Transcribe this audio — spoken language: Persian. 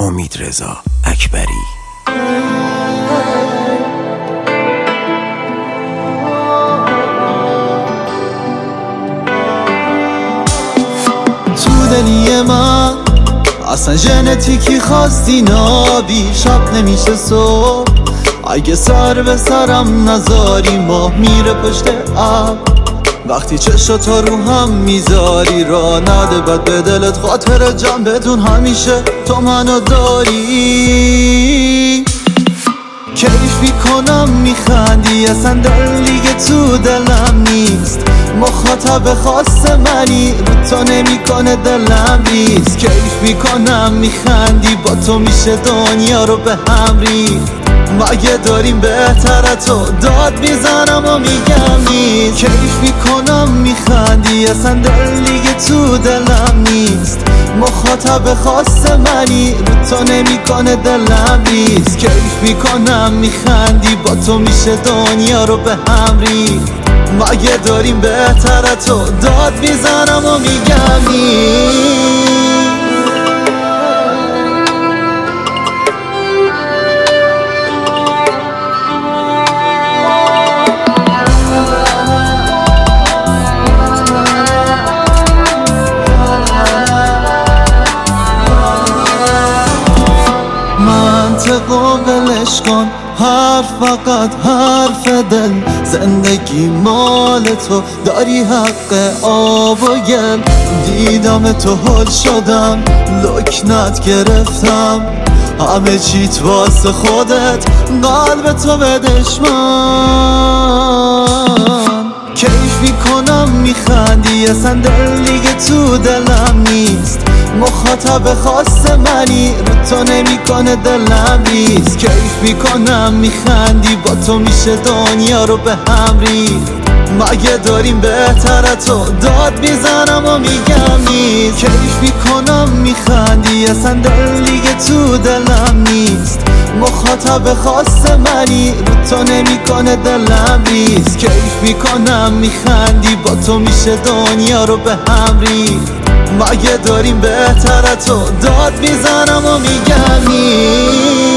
امیدرضا اکبری. تو دلی من اصلا ژنتیکی خواستی نابی، شب نمیشه صبح اگه سر به سرم نذاری. ماه میره پشت ابر وقتی چشاتا رو هم میذاری. را نده بد به دلت خاطر جمع بدون همیشه تو منو داری. کیف میکنم میخندی اصلا دل دیگه تو دلم نیست. مخاطب خاص منی رو تو نمیکنه دلم ریز. کیف میکنم میخندی با تو میشه دنیا رو به هم ریخت. مگه داریم بهتره تو داد میزنم و میگم نیست. کیف میکنم میخندی اصلا دل دیگه تو دلم نیست. مخاطب خاص منی رو تو نمیکنه دلم ریز. کیف میکنم میخندی با تو میشه دنیا رو به هم ریخت. مگه داریم بهتره تو داد میزنم و میگم نیست. منطقو ولش کن، حرف فقط حرف دل. زندگی مال تو، داری حق آب و گل. دیدم تو هل شدم، لکنت گرفتم. همه چیت واسه خودت، قلب تو به دشمن. کیف میکنم میخندی اصلا دل دیگه تو دلم نیست. مخاطب خاص منی رو تو نمیکنه دلم ریز. کیف میکنم میخندی با تو میشه دنیا رو به هم ریخت. مگه داریم بهتره تو داد میزنم و میگم نیست. کیف میکنم میخندی اصلا دل دیگه تو دلم نیست. مخاطب خاص منی رو تو نمیکنه دلم ریز. کیف میکنم میخندی با تو میشه دنیا رو به هم ریخت. مگه داریم بهتره تو داد میزنم و میگم نیست.